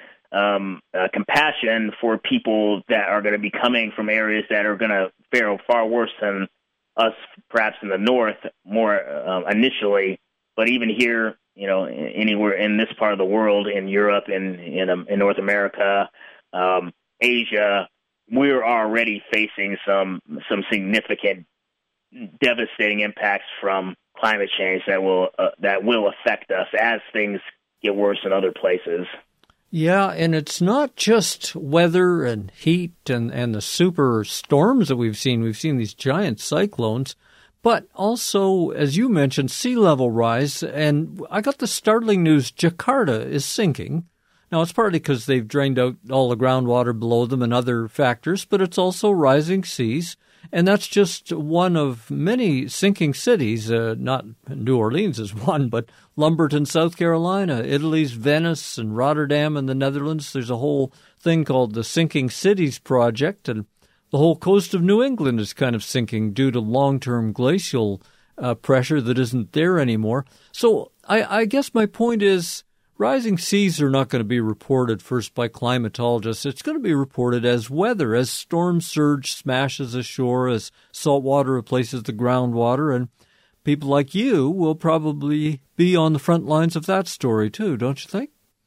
um, uh, compassion for people that are going to be coming from areas that are going to fare far worse than us, perhaps in the north, more uh, initially. But even here, you know, anywhere in this part of the world, in Europe, in in, um, in North America, um, Asia, we're already facing some some significant, devastating impacts from climate change that will uh, that will affect us as things get worse in other places. Yeah, and it's not just weather and heat and, and the super storms that we've seen. We've seen these giant cyclones, but also, as you mentioned, sea level rise. And I got the startling news, Jakarta is sinking. Now, it's partly because they've drained out all the groundwater below them and other factors, but it's also rising seas. And that's just one of many sinking cities. Uh, not New Orleans is one, but Lumberton, South Carolina, Italy's Venice, and Rotterdam in the Netherlands. There's a whole thing called the Sinking Cities Project, and the whole coast of New England is kind of sinking due to long-term glacial uh, pressure that isn't there anymore. So I, I guess my point is, rising seas are not going to be reported first by climatologists. It's going to be reported as weather, as storm surge smashes ashore, as salt water replaces the groundwater, and people like you will probably be on the front lines of that story too, don't you think?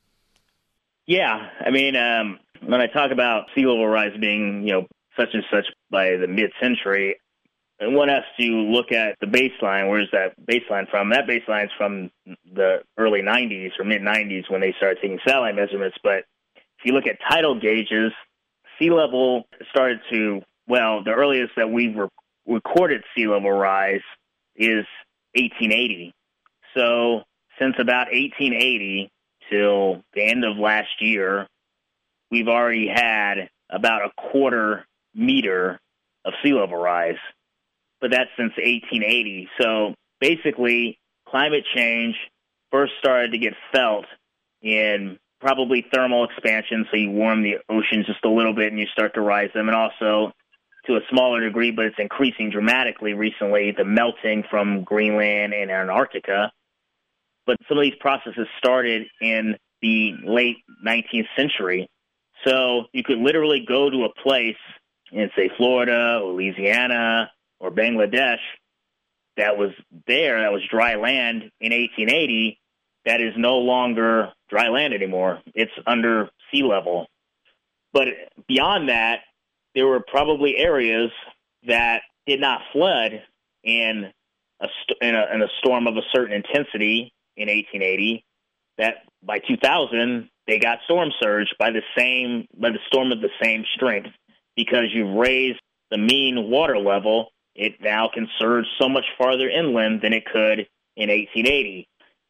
Yeah. I mean, um, when I talk about sea level rise being, you know, such and such by the mid-century, and one has to look at the baseline. Where's that baseline from? That baseline's from the early nineties or mid-nineties when they started taking satellite measurements. But if you look at tidal gauges, sea level started to, well, the earliest that we've re- recorded sea level rise is eighteen eighty. So since about eighteen eighty till the end of last year, we've already had about a quarter meter of sea level rise. But that's since eighteen eighty. So basically, climate change first started to get felt in probably thermal expansion, so you warm the oceans just a little bit and you start to rise them, and also to a smaller degree, but it's increasing dramatically recently, the melting from Greenland and Antarctica. But some of these processes started in the late nineteenth century. So you could literally go to a place in, say, Florida or Louisiana or Bangladesh that was there, that was dry land in eighteen eighty, that is no longer dry land anymore. It's under sea level. But beyond that, there were probably areas that did not flood in a, in a, in a storm of a certain intensity in eighteen eighty, that by two thousand, they got storm surge by the same, by the storm of the same strength, because you've raised the mean water level. It now can surge so much farther inland than it could in eighteen eighty.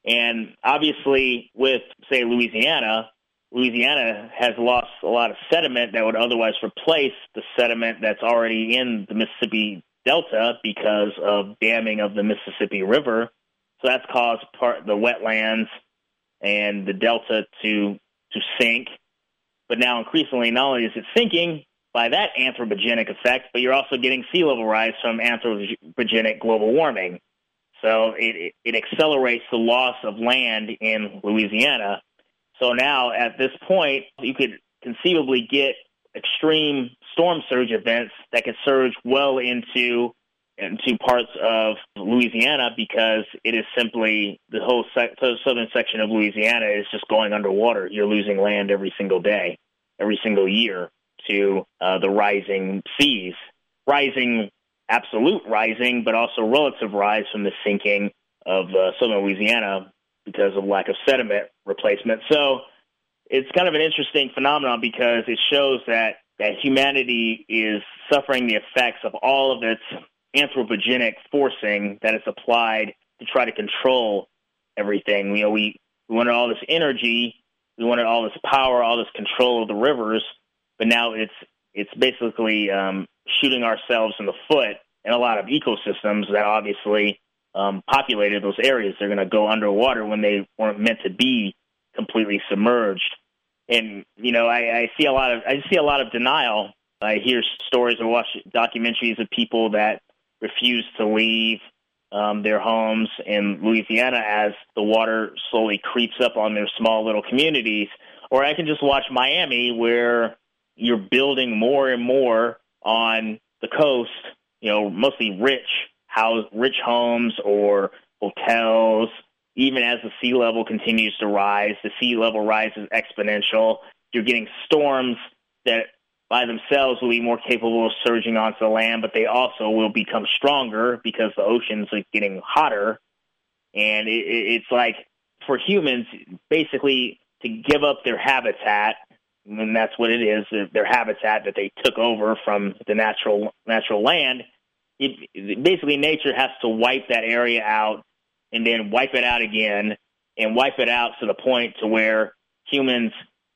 And obviously with, say, Louisiana, Louisiana has lost a lot of sediment that would otherwise replace the sediment that's already in the Mississippi Delta because of damming of the Mississippi River. So that's caused part the wetlands and the Delta to to sink. But now increasingly, not only is it sinking by that anthropogenic effect, but you're also getting sea level rise from anthropogenic global warming. So it, it accelerates the loss of land in Louisiana. So now at this point, you could conceivably get extreme storm surge events that could surge well into into parts of Louisiana because it is simply the whole sec- southern section of Louisiana is just going underwater. You're losing land every single day, every single year to uh, the rising seas, rising, absolute rising, but also relative rise from the sinking of uh, southern Louisiana because of lack of sediment replacement. So it's kind of an interesting phenomenon because it shows that, that humanity is suffering the effects of all of its anthropogenic forcing that is applied to try to control everything. You know, we, we wanted all this energy, we wanted all this power, all this control of the rivers, but now it's it's basically um, shooting ourselves in the foot in a lot of ecosystems that obviously um, populated those areas. They're going to go underwater when they weren't meant to be completely submerged. And you know, I, I see a lot of I see a lot of denial. I hear stories or watch documentaries of people that refuse to leave um, their homes in Louisiana as the water slowly creeps up on their small little communities. Or I can just watch Miami, where you're building more and more on the coast, you know, mostly rich house, rich homes or hotels. Even as the sea level continues to rise, the sea level rise is exponential. You're getting storms that by themselves will be more capable of surging onto the land, but they also will become stronger because the oceans are getting hotter. And it, it's like for humans, basically to give up their habitat, and that's what it is, their habitat that they took over from the natural natural land. It, basically, nature has to wipe that area out and then wipe it out again and wipe it out to the point to where humans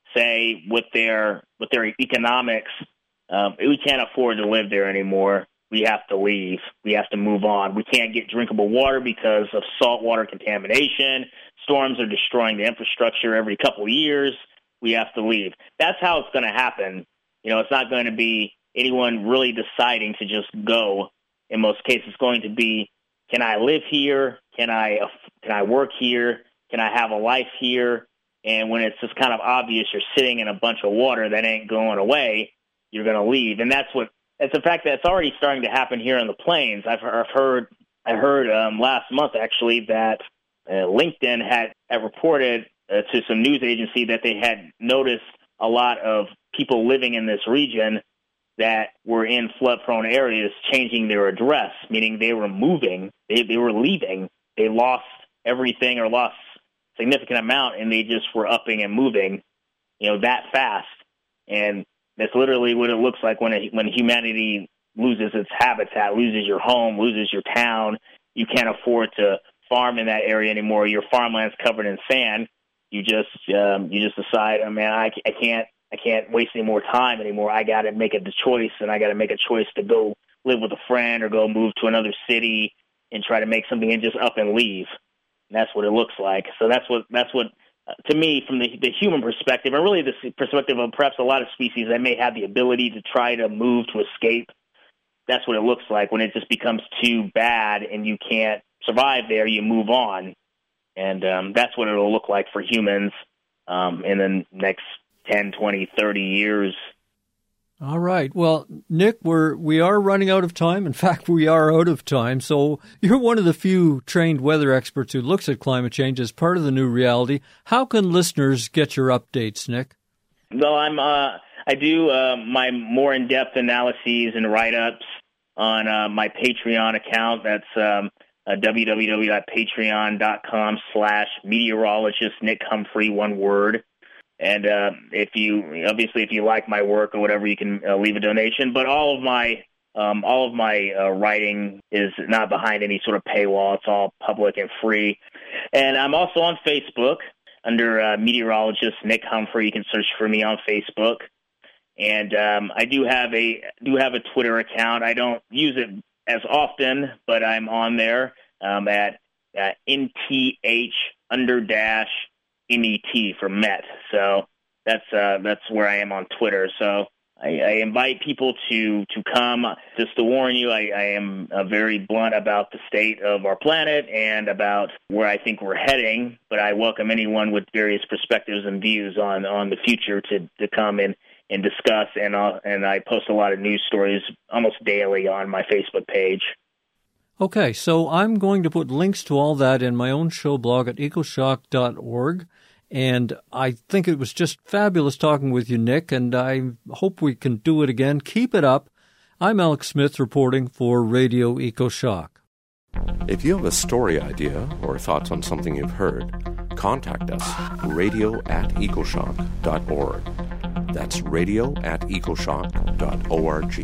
say with their with their economics, um, we can't afford to live there anymore. We have to leave. We have to move on. We can't get drinkable water because of saltwater contamination. Storms are destroying the infrastructure every couple of years. We have to leave. That's how it's going to happen. You know, it's not going to be anyone really deciding to just go. In most cases, it's going to be, can I live here? Can I can I work here? Can I have a life here? And when it's just kind of obvious you're sitting in a bunch of water that ain't going away, you're going to leave. And that's what it's the fact that it's already starting to happen here on the plains. I've, I've heard I heard um, last month actually that uh, LinkedIn had, had reported uh, to some news agency that they had noticed a lot of people living in this region that were in flood-prone areas changing their address, meaning they were moving, they they were leaving, they lost everything or lost significant amount, and they just were upping and moving, you know, that fast. And that's literally what it looks like when it, when humanity loses its habitat, loses your home, loses your town. You can't afford to farm in that area anymore. Your farmland's covered in sand. You just um, you just decide, oh man, I, I can't I can't waste any more time anymore. I got to make a choice, and I got to make a choice to go live with a friend or go move to another city and try to make something and just up and leave. And that's what it looks like. So that's what that's what uh, to me, from the, the human perspective, and really the perspective of perhaps a lot of species that may have the ability to try to move to escape. That's what it looks like when it just becomes too bad and you can't survive there. You move on, and um, that's what it'll look like for humans um, in the next ten, twenty, thirty years. All right. Well, Nick, we're, we are running out of time. In fact, we are out of time. So you're one of the few trained weather experts who looks at climate change as part of the new reality. How can listeners get your updates, Nick? Well, I'm, uh, I do uh, my more in-depth analyses and write-ups on uh, my Patreon account. That's um, uh, www.patreon.com slash meteorologist Nick Humphrey, one word. And uh, if you, obviously, if you like my work or whatever, you can uh, leave a donation. But all of my Um, all of my uh, writing is not behind any sort of paywall. It's all public and free. And I'm also on Facebook under uh, meteorologist Nick Humphrey. You can search for me on Facebook. And um, I do have a do have a Twitter account. I don't use it as often, but I'm on there um, at uh, N T H under dash M E T for Met. So that's uh, that's where I am on Twitter. So I, I invite people to, to come. Just to warn you, I, I am uh, very blunt about the state of our planet and about where I think we're heading, but I welcome anyone with various perspectives and views on, on the future to, to come in and discuss, and, uh, and I post a lot of news stories almost daily on my Facebook page. Okay, so I'm going to put links to all that in my own show blog at ecoshock dot org. And I think it was just fabulous talking with you, Nick, and I hope we can do it again. Keep it up. I'm Alex Smith reporting for Radio EcoShock. If you have a story idea or thoughts on something you've heard, contact us, radio at ecoshock dot org. That's radio at ecoshock dot org.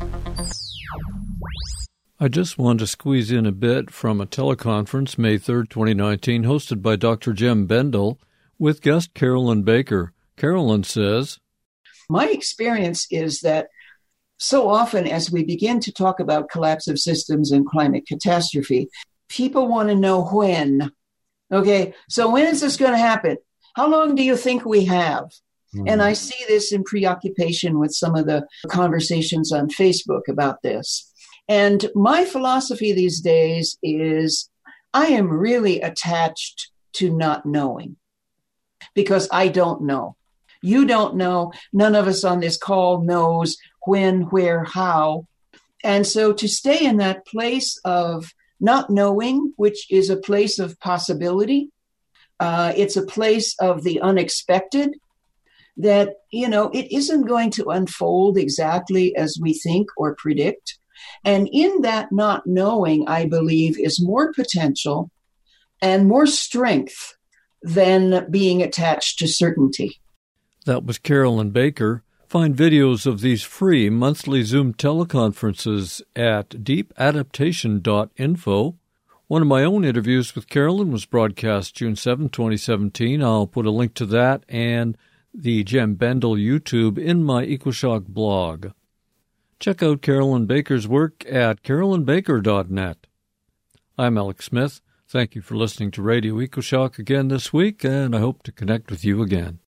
I just want to squeeze in a bit from a teleconference May third, twenty nineteen, hosted by Doctor Jem Bendell, with guest Carolyn Baker. Carolyn says, my experience is that so often as we begin to talk about collapse of systems and climate catastrophe, people want to know when. Okay, so when is this going to happen? How long do you think we have? Mm-hmm. And I see this in preoccupation with some of the conversations on Facebook about this. And my philosophy these days is I am really attached to not knowing. Because I don't know. You don't know. None of us on this call knows when, where, how. And so to stay in that place of not knowing, which is a place of possibility, uh, it's a place of the unexpected, that, you know, it isn't going to unfold exactly as we think or predict. And in that not knowing, I believe, is more potential and more strength than being attached to certainty. That was Carolyn Baker. Find videos of these free monthly Zoom teleconferences at deep adaptation dot info. One of my own interviews with Carolyn was broadcast June seventh, twenty seventeen. I'll put a link to that and the Jem Bendell YouTube in my EcoShock blog. Check out Carolyn Baker's work at carolyn baker dot net. I'm Alex Smith. Thank you for listening to Radio EcoShock again this week, and I hope to connect with you again.